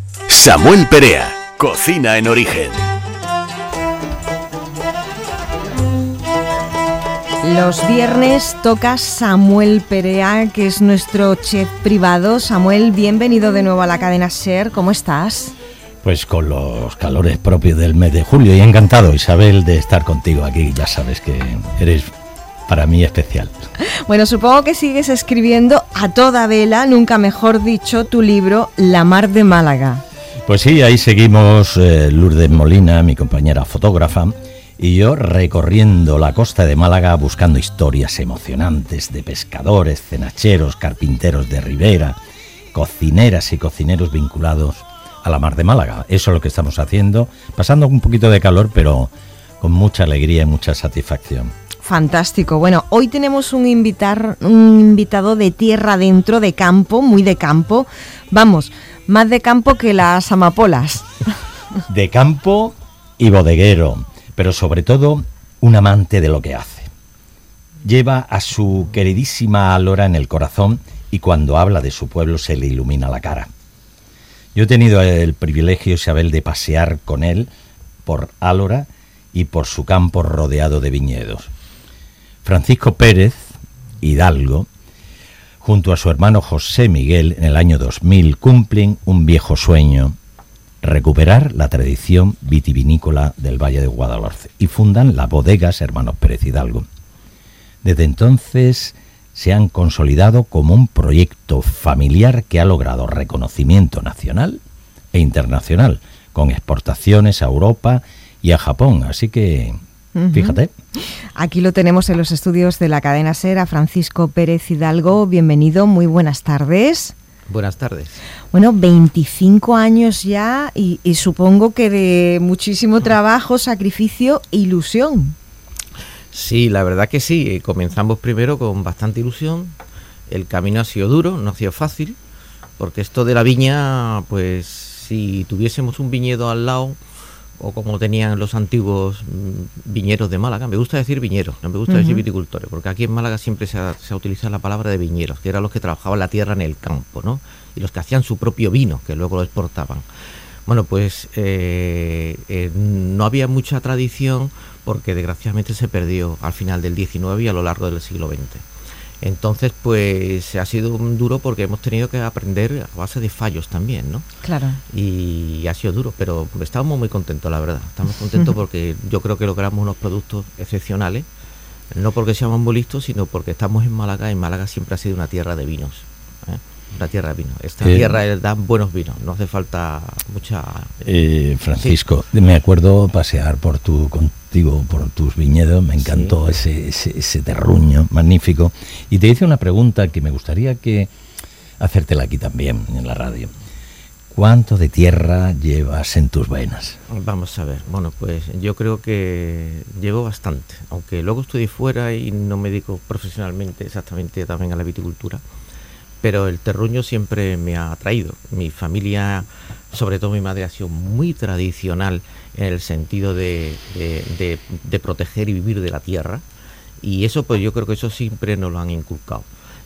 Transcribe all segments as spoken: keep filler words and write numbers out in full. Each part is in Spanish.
Samuel Perea, Cocina en Origen. Los viernes toca Samuel Perea, que es nuestro chef privado. Samuel, bienvenido de nuevo a la cadena SER. ¿Cómo estás? Pues con los calores propios del mes de julio, y encantado, Isabel, de estar contigo aquí. Ya sabes que eres para mí especial. Bueno, supongo que sigues escribiendo a toda vela, nunca mejor dicho, tu libro La Mar de Málaga. Pues sí, ahí seguimos eh, Lourdes Molina, mi compañera fotógrafa, y yo recorriendo la costa de Málaga buscando historias emocionantes de pescadores, cenacheros, carpinteros de ribera, cocineras y cocineros vinculados a la Mar de Málaga. Eso es lo que estamos haciendo, pasando un poquito de calor, pero con mucha alegría y mucha satisfacción. Fantástico. Bueno, hoy tenemos un, invitar, un invitado de tierra adentro, de campo, muy de campo. Vamos, más de campo que las amapolas. De campo y bodeguero, pero sobre todo un amante de lo que hace. Lleva a su queridísima Álora en el corazón y cuando habla de su pueblo se le ilumina la cara. Yo he tenido el privilegio, Isabel, de pasear con él por Álora y por su campo rodeado de viñedos. Francisco Pérez Hidalgo, junto a su hermano José Miguel, en el año dos mil cumplen un viejo sueño: recuperar la tradición vitivinícola del Valle de Guadalhorce, y fundan las bodegas Hermanos Pérez Hidalgo. Desde entonces se han consolidado como un proyecto familiar que ha logrado reconocimiento nacional e internacional, con exportaciones a Europa y a Japón, así que uh-huh. Fíjate. Aquí lo tenemos en los estudios de la cadena SER, a Francisco Pérez Hidalgo. Bienvenido, muy buenas tardes. Buenas tardes. Bueno, veinticinco años ya y, y supongo que de muchísimo trabajo, sacrificio e ilusión. Sí, la verdad que sí. Comenzamos primero con bastante ilusión. El camino ha sido duro, no ha sido fácil, porque esto de la viña, pues si tuviésemos un viñedo al lado, o como tenían los antiguos viñeros de Málaga, me gusta decir viñeros, no me gusta uh-huh. decir viticultores, porque aquí en Málaga siempre se ha, se ha utilizado la palabra de viñeros, que eran los que trabajaban la tierra en el campo, ¿no? Y los que hacían su propio vino, que luego lo exportaban. Bueno, pues eh, eh, no había mucha tradición, porque desgraciadamente se perdió al final del diecinueve y a lo largo del siglo veinte. Entonces, pues ha sido duro porque hemos tenido que aprender a base de fallos también, ¿no? Claro. Y ha sido duro, pero estamos muy contentos, la verdad. Estamos contentos porque yo creo que logramos unos productos excepcionales, no porque seamos muy listos, sino porque estamos en Málaga, y Málaga siempre ha sido una tierra de vinos, ¿eh? Una tierra de vinos. Esta eh, tierra da buenos vinos, no hace falta mucha... Eh, Francisco, sí. Me acuerdo pasear por tu contigo, por tus viñedos, me encantó sí. ese, ese, ese terruño magnífico. Y te hice una pregunta que me gustaría que hacértela aquí también, en la radio. ¿Cuánto de tierra llevas en tus venas? Vamos a ver, bueno, pues yo creo que llevo bastante, aunque luego estudié fuera y no me dedico profesionalmente exactamente también a la viticultura. Pero el terruño siempre me ha atraído. Mi familia, sobre todo mi madre, ha sido muy tradicional en el sentido de, de, de, de proteger y vivir de la tierra, y eso pues yo creo que eso siempre nos lo han inculcado.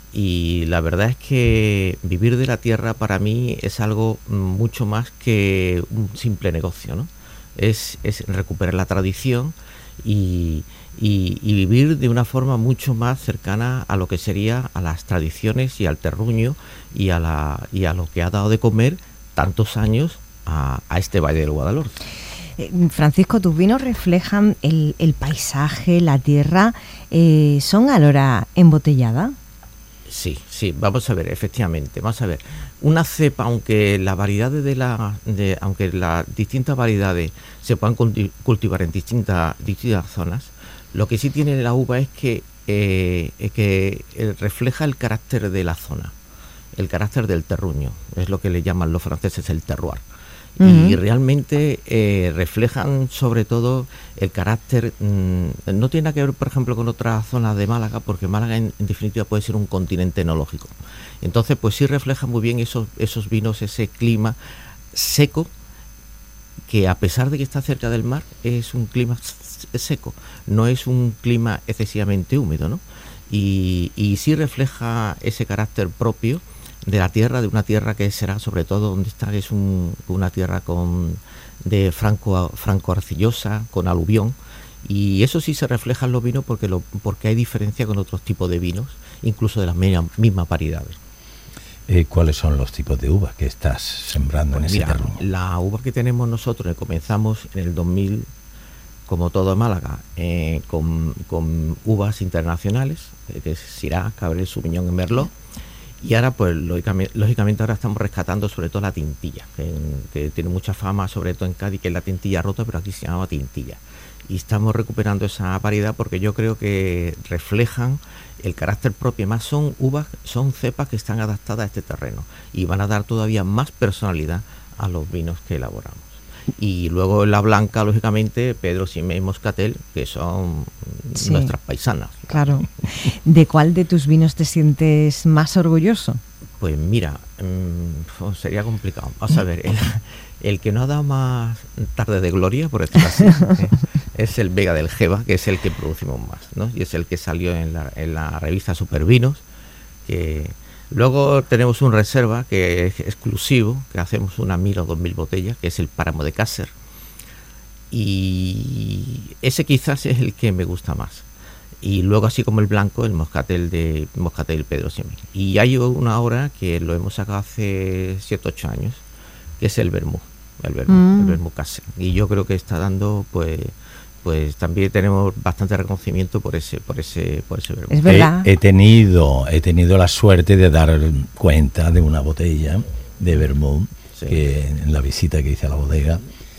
Y la verdad es que vivir de la tierra para mí es algo mucho más que un simple negocio, ¿no? Es, es recuperar la tradición y... Y, y vivir de una forma mucho más cercana a lo que sería a las tradiciones y al terruño y a la y a lo que ha dado de comer tantos años a, a este Valle del Guadalhorce. Eh, Francisco, tus vinos reflejan el, el paisaje, la tierra. Eh, ¿Son Álora embotellada? Sí, sí, vamos a ver, efectivamente, vamos a ver. Una cepa, aunque las variedades de la, de, aunque las distintas variedades se puedan cultivar en distintas, distintas zonas, lo que sí tiene la uva es que, eh, es que refleja el carácter de la zona, el carácter del terruño, es lo que le llaman los franceses el terroir. Uh-huh. Y realmente eh, reflejan sobre todo el carácter, mmm, no tiene nada que ver por ejemplo con otras zonas de Málaga, porque Málaga en, en definitiva puede ser un continente enológico. Entonces pues sí refleja muy bien esos, esos vinos, ese clima seco, que a pesar de que está cerca del mar, es un clima seco, no es un clima excesivamente húmedo, ¿no? Y, y sí refleja ese carácter propio de la tierra, de una tierra que será sobre todo donde está, que es un, una tierra con de franco, franco arcillosa, con aluvión, y eso sí se refleja en los vinos porque, lo, porque hay diferencia con otros tipos de vinos, incluso de las mismas variedades. Eh, ¿Cuáles son los tipos de uvas que estás sembrando pues en mira, ese terruño? La uva que tenemos nosotros, comenzamos en el dos mil, como todo en Málaga, eh, con, con uvas internacionales, eh, que es Syrah, Cabernet Sauvignon y Merlot, y ahora pues lógicamente, lógicamente ahora estamos rescatando sobre todo la tintilla, que, que tiene mucha fama sobre todo en Cádiz, que es la tintilla rota, pero aquí se llama tintilla. Y estamos recuperando esa variedad porque yo creo que reflejan el carácter propio, más son uvas, son cepas que están adaptadas a este terreno y van a dar todavía más personalidad a los vinos que elaboramos. Y luego la blanca, lógicamente, Pedro Ximénez y Moscatel, que son sí, nuestras paisanas. Claro. ¿De cuál de tus vinos te sientes más orgulloso? Pues mira, mmm, sería complicado. Vamos a ver, el, el que nos ha dado más tarde de gloria, por decirlo así, ¿eh? es el Vega del Geva, que es el que producimos más, ¿no? Y es el que salió en la, en la revista Supervinos, que luego tenemos un reserva que es exclusivo, que hacemos una mil o dos mil botellas, que es el Páramo de Cácer, y ese quizás es el que me gusta más. Y luego, así como el blanco, el Moscatel de Moscatel Pedro Ximénez. Y hay una ahora que lo hemos sacado hace siete ocho años, que es el Vermú, el Vermú, mm. el Vermú Cácer. Y yo creo que está dando, pues, pues también tenemos bastante reconocimiento por ese, por ese, por ese Vermú. Es verdad. He, he tenido, he tenido la suerte de dar cuenta de una botella de Vermú sí. que en la visita que hice a la bodega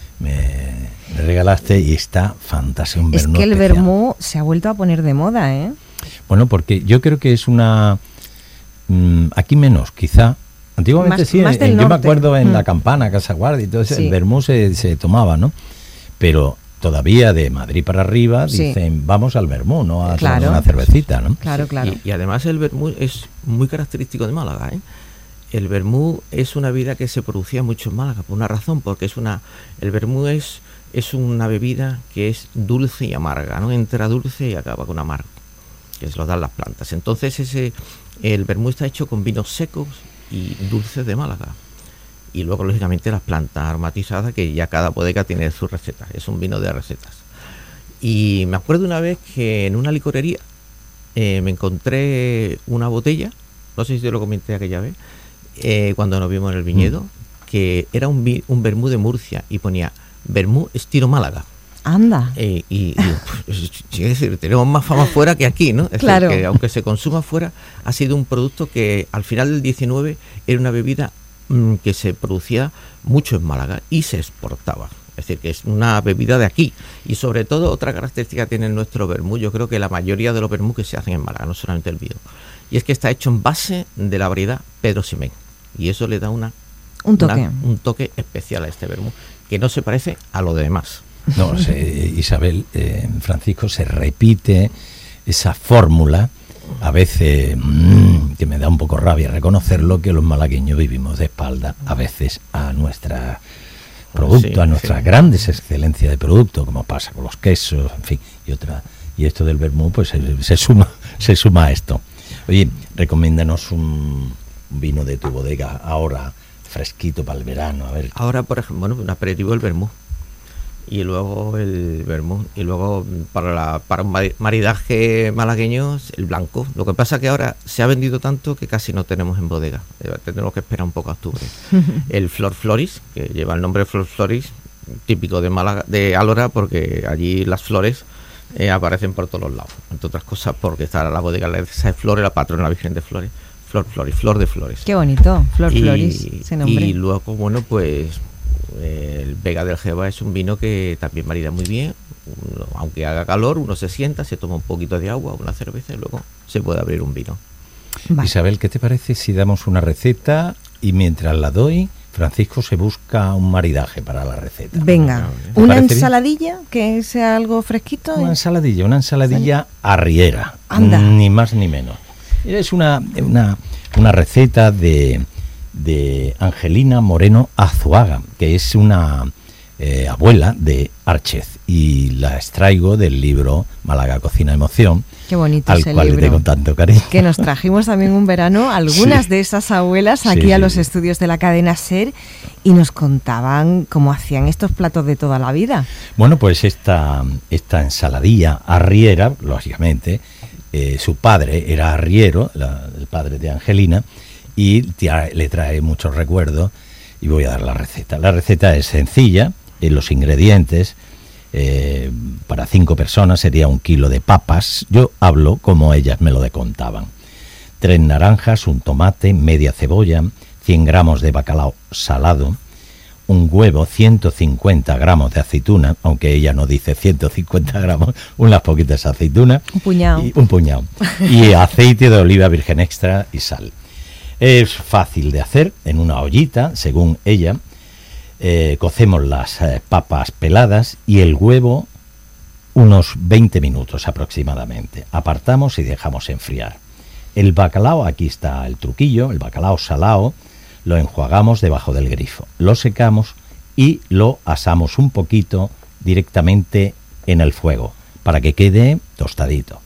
me, me regalaste y está fantástico. Un es que el Vermú se ha vuelto a poner de moda, ¿eh? Bueno, porque yo creo que es una mmm, aquí menos, quizá. Antiguamente más, sí, más en, yo me acuerdo en mm. la Campana, Casa Guardia y todo eso, sí. el Vermú se, se tomaba, ¿no? Pero todavía de Madrid para arriba sí. dicen vamos al Vermú, no a claro. una cervecita, ¿no? Claro, claro. Y, y además el Vermú es muy característico de Málaga, ¿eh? El Vermú es una bebida que se producía mucho en Málaga por una razón, porque es una el Vermú es es una bebida que es dulce y amarga, ¿no? Entra dulce y acaba con amargo, que se lo dan las plantas. Entonces ese el Vermú está hecho con vinos secos y dulces de Málaga. Y luego, lógicamente, las plantas aromatizadas, que ya cada bodega tiene su receta. Es un vino de recetas. Y me acuerdo una vez que en una licorería eh, me encontré una botella, no sé si te lo comenté aquella vez, eh, cuando nos vimos en el viñedo, mm. que era un, vi- un vermú de Murcia y ponía Vermú estilo Málaga. Anda. Eh, y, y pues, es decir, tenemos más fama fuera que aquí, ¿no? Es claro. decir, que aunque se consuma fuera, ha sido un producto que al final del diecinueve era una bebida mmm, que se producía mucho en Málaga y se exportaba. Es decir, que es una bebida de aquí. Y sobre todo, otra característica tiene nuestro vermú, yo creo que la mayoría de los vermú que se hacen en Málaga, no solamente el vino, y es que está hecho en base de la variedad Pedro Ximénez. Y eso le da una, un toque, una, un toque especial a este vermú, que no se parece a lo demás. No, se, Isabel, eh, Francisco, se repite esa fórmula, a veces mmm, que me da un poco rabia reconocerlo, que los malagueños vivimos de espalda a veces a nuestra producto, sí, a nuestras sí. grandes excelencias de producto, como pasa con los quesos, en fin, y otra, y esto del vermú pues se, se suma, se suma a esto. Oye, recomiéndanos un vino de tu bodega ahora fresquito para el verano, a ver. Ahora, por ejemplo, bueno, un aperitivo el vermú. Y luego el vermú, y luego para la para un maridaje malagueño el blanco. Lo que pasa que ahora se ha vendido tanto que casi no tenemos en bodega, tendremos que esperar un poco a octubre. El Flor Floris, que lleva el nombre de Flor Floris, típico de Málaga, de Álora, porque allí las flores eh, aparecen por todos los lados, entre otras cosas porque está la bodega de esa Flores, la patrona la Virgen de Flores, Flor Floris, Flor de Flores. Qué bonito, Flor y, Floris, ese nombre. Y luego, bueno, pues el Vega del Geva es un vino que también marida muy bien, uno, aunque haga calor, uno se sienta, se toma un poquito de agua, una cerveza y luego se puede abrir un vino. Vale. Isabel, ¿qué te parece si damos una receta y mientras la doy, Francisco se busca un maridaje para la receta? Venga, una ensaladilla, bien? Que sea algo fresquito. Una ensaladilla, una ensaladilla arriera, Anda. Ni más ni menos. Es una, una, una receta de... de Angelina Moreno Azuaga, que es una eh, abuela de Archez, y la extraigo del libro Málaga Cocina Emoción. Qué bonito al ese cual libro. le tengo tanto cariño. Que nos trajimos también un verano algunas Sí. de esas abuelas aquí Sí, a sí, los sí. estudios de la cadena SER y nos contaban cómo hacían estos platos de toda la vida. Bueno, pues esta, esta ensaladilla arriera, lógicamente, eh, su padre era arriero, la- el padre de Angelina, y tía- le trae muchos recuerdos, y voy a dar la receta. La receta es sencilla, en los ingredientes, eh, para cinco personas sería un kilo de papas. Yo hablo como ellas me lo contaban. Tres naranjas, un tomate, media cebolla, cien gramos de bacalao salado, un huevo, ciento cincuenta gramos de aceituna, aunque ella no dice ciento cincuenta gramos, unas poquitas aceitunas. Un puñado. Y, un puñado. Y aceite de oliva virgen extra y sal. Es fácil de hacer, en una ollita, según ella. Eh, cocemos las eh, papas peladas y el huevo unos veinte minutos aproximadamente. Apartamos y dejamos enfriar. El bacalao, aquí está el truquillo, el bacalao salao, lo enjuagamos debajo del grifo, lo secamos y lo asamos un poquito directamente en el fuego para que quede tostadito.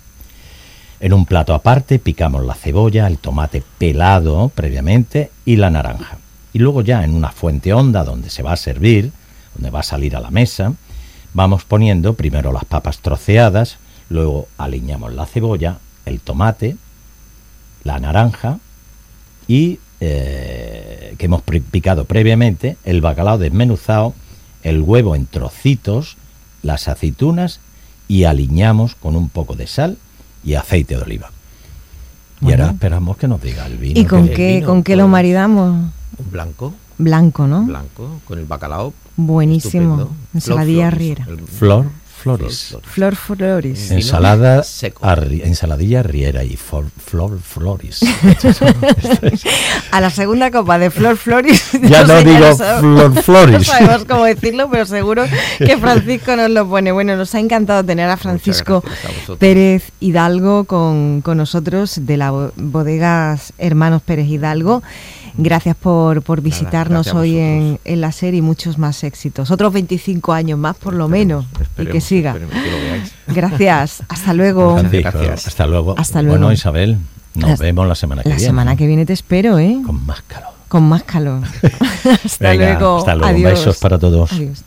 En un plato aparte picamos la cebolla, el tomate pelado previamente y la naranja. Y luego ya en una fuente honda donde se va a servir, donde va a salir a la mesa, vamos poniendo primero las papas troceadas, luego aliñamos la cebolla, el tomate, la naranja y eh, que hemos picado previamente, el bacalao desmenuzado, el huevo en trocitos, las aceitunas y aliñamos con un poco de sal y aceite de oliva. Y Bueno. ahora esperamos que nos diga el vino. ¿Y con el qué, vino, con qué pues, lo maridamos? Un blanco, Blanco, ¿no? blanco, con el bacalao. Buenísimo. Estupendo. Ensaladilla Flor arriera. Flores, el- Flor Floris. Flor Flor Floris. Vino Ensalada, seco. arri- ensaladilla arriera y for- Flor Floris. A la segunda copa de Flor Floris. Ya no sé, digo lo sab- Flor No Floris. sabemos cómo decirlo, pero seguro que Francisco nos lo pone. Bueno, nos ha encantado tener a Francisco gracias a vosotros. Pérez Hidalgo con, con nosotros de la bo- bodegas Hermanos Pérez Hidalgo. Gracias por, por visitarnos gracias a hoy en, vosotros. en la serie y muchos más éxitos. Otros veinticinco años más, por lo Esperemos, menos. Y esperemos, que siga. esperemos que lo veáis. Gracias. Hasta luego. Francisco, Gracias. hasta luego. Hasta luego. Bueno, Isabel, nos Las- vemos la semana que La viene. semana que viene te espero, ¿eh? Con más calor. Con más calor. Hasta Venga, luego. hasta luego. Adiós. Besos para todos. Adiós.